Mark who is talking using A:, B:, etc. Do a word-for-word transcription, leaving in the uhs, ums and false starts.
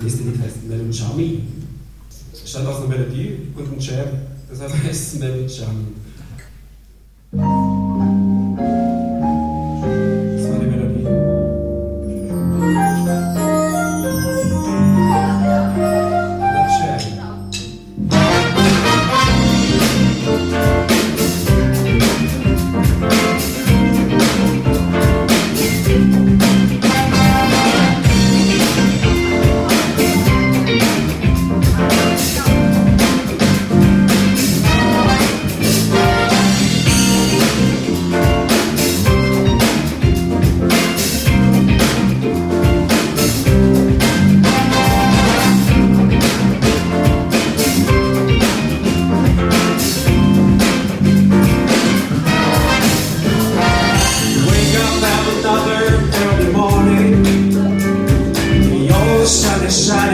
A: das Lied heißt Melancholy. Statt aus einer Melodie und einem Jam. Deshalb heißt es Melancholy. Das war die Melodie.
B: Shine